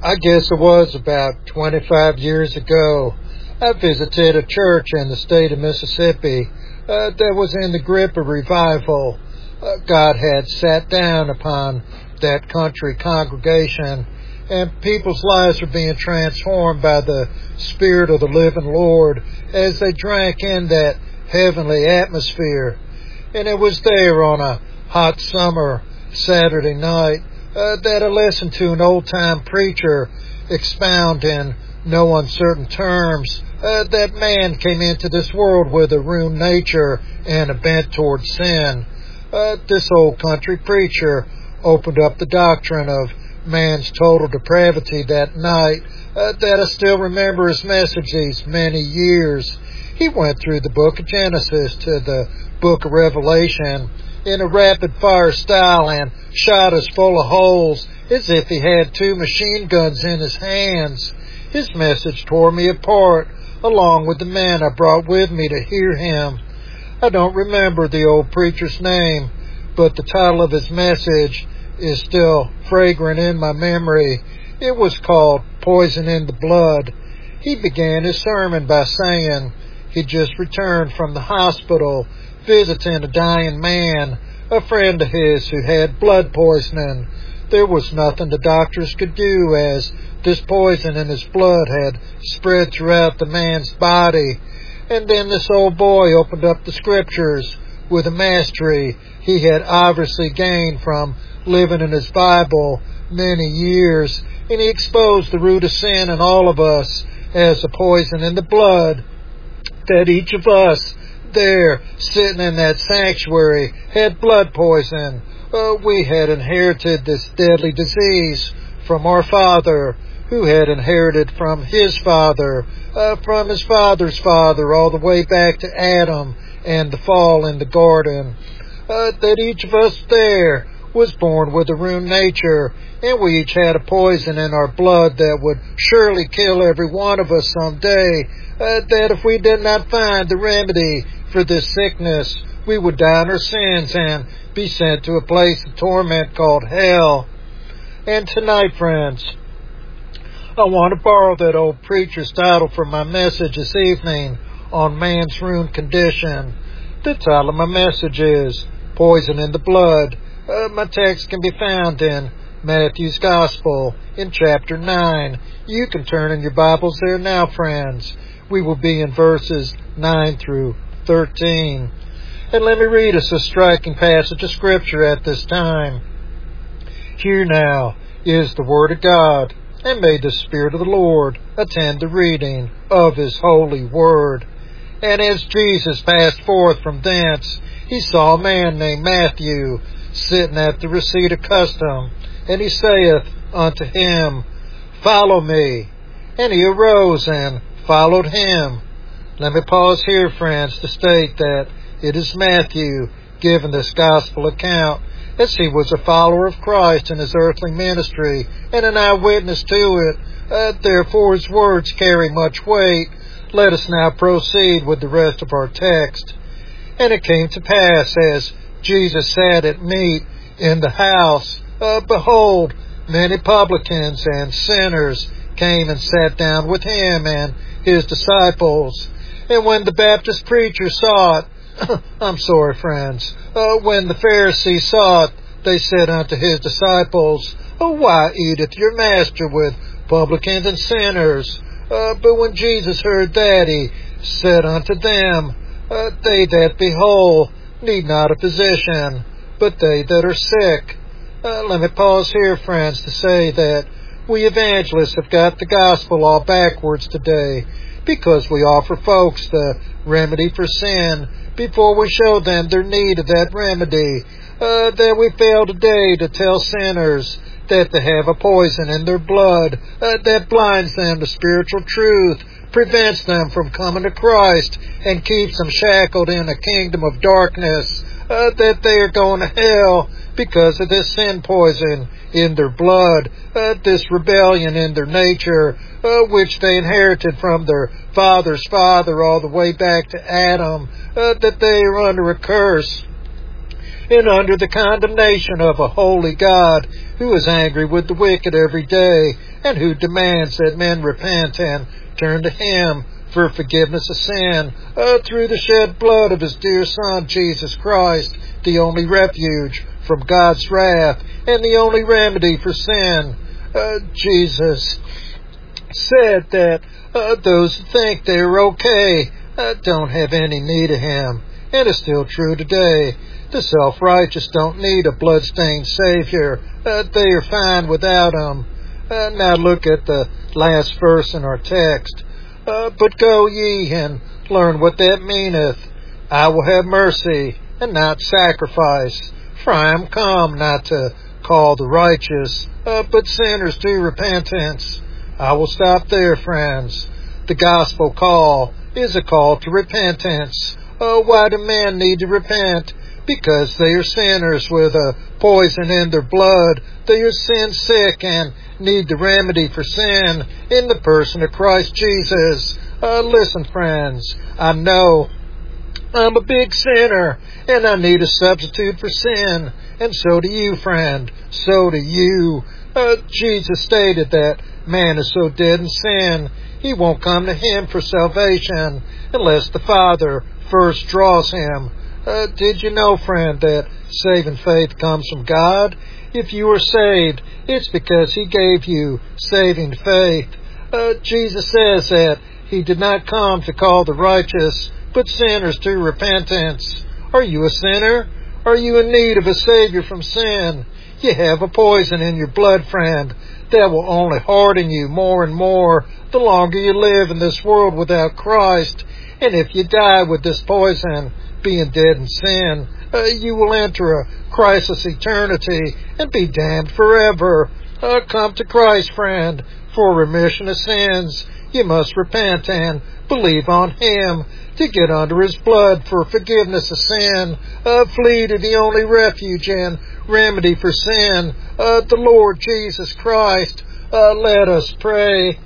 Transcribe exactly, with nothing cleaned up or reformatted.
I guess it was about twenty-five years ago. I visited a church in the state of Mississippi uh, that was in the grip of revival. Uh, God had sat down upon that country congregation, and people's lives were being transformed by the Spirit of the living Lord as they drank in that heavenly atmosphere. And it was there on a hot summer Saturday night uh, that I listened to an old-time preacher expound in no uncertain terms uh, that man came into this world with a ruined nature and a bent toward sin. Uh, this old country preacher opened up the doctrine of man's total depravity that night uh, that I still remember his message these many years. He went through the book of Genesis to the book of Revelation in a rapid-fire style and shot us full of holes as if he had two machine guns in his hands. His message tore me apart, along with the men I brought with me to hear him. I don't remember the old preacher's name, but the title of his message is still fragrant in my memory. It was called Poison in the Blood. He began his sermon by saying he'd just returned from the hospital visiting a dying man, a friend of his who had blood poisoning. There was nothing the doctors could do, as this poison in his blood had spread throughout the man's body. And then this old boy opened up the scriptures with a mastery he had obviously gained from living in his Bible many years, and he exposed the root of sin in all of us as a poison in the blood, that each of us there sitting in that sanctuary had blood poison. Uh, we had inherited this deadly disease from our father, who had inherited from his father, uh, from his father's father, all the way back to Adam and the fall in the garden. Uh, that each of us there was born with a ruined nature, and we each had a poison in our blood that would surely kill every one of us someday, uh, that if we did not find the remedy for this sickness, we would die in our sins and be sent to a place of torment called hell. And tonight, friends, I want to borrow that old preacher's title for my message this evening on man's ruined condition. The title of my message is Poison in the Blood. Uh, my text can be found in Matthew's Gospel in chapter nine. You can turn in your Bibles there now, friends. We will be in verses nine through thirteen. And let me read us a striking passage of Scripture at this time. Here now is the Word of God, and may the Spirit of the Lord attend the reading of His holy Word. And as Jesus passed forth from thence, he saw a man named Matthew sitting at the receipt of custom, and he saith unto him, Follow me. And he arose and followed him. Let me pause here, friends, to state that it is Matthew giving this gospel account, as he was a follower of Christ in his earthly ministry and an eyewitness to it. Uh, therefore his words carry much weight. Let us now proceed with the rest of our text. And it came to pass, as Jesus sat at meat in the house, uh, behold, many publicans and sinners came and sat down with him and his disciples. And when the Baptist preacher saw it, I'm sorry, friends, uh, when the Pharisees saw it, they said unto his disciples, oh, why eateth your master with publicans and sinners? Uh, but when Jesus heard that, he said unto them, uh, they that be whole need not a physician, but they that are sick. Uh, let me pause here, friends, to say that we evangelists have got the gospel all backwards today, because we offer folks the remedy for sin before we show them their need of that remedy. Uh, that we fail today to tell sinners that they have a poison in their blood uh, that blinds them to spiritual truth, prevents them from coming to Christ, and keeps them shackled in a kingdom of darkness, uh, that they are going to hell because of this sin poison in their blood, uh, this rebellion in their nature, uh, which they inherited from their father's father all the way back to Adam, uh, that they are under a curse. and under the condemnation of a holy God who is angry with the wicked every day and who demands that men repent and turn to Him for forgiveness of sin uh, through the shed blood of His dear Son, Jesus Christ, the only refuge from God's wrath and the only remedy for sin. Uh, Jesus said that uh, those who think they're okay uh, don't have any need of Him, and it's still true today. The self-righteous don't need a blood-stained Savior. Uh, they are fine without Him. Uh, now look at the last verse in our text. Uh, but go ye and learn what that meaneth. I will have mercy and not sacrifice, for I am come not to call the righteous, uh, but sinners to repentance. I will stop there, friends. The gospel call is a call to repentance. Uh, why do men need to repent? Because they are sinners with a poison in their blood. They are sin sick and need the remedy for sin in the person of Christ Jesus. Uh, listen, friends, I know I'm a big sinner, and I need a substitute for sin. And so do you, friend. So do you. Uh, Jesus stated that man is so dead in sin, he won't come to Him for salvation unless the Father first draws him. Uh, did you know, friend, that saving faith comes from God? If you are saved, it's because He gave you saving faith. Uh, Jesus says that He did not come to call the righteous, but sinners to repentance. Are you a sinner? Are you in need of a Savior from sin? You have a poison in your blood, friend, that will only harden you more and more the longer you live in this world without Christ. And if you die with this poison, being dead in sin, uh, you will enter a Christless eternity and be damned forever. Uh, come to Christ, friend, for remission of sins. You must repent and believe on Him to get under His blood for forgiveness of sin. Uh, flee to the only refuge and remedy for sin, uh, the Lord Jesus Christ. Uh, let us pray.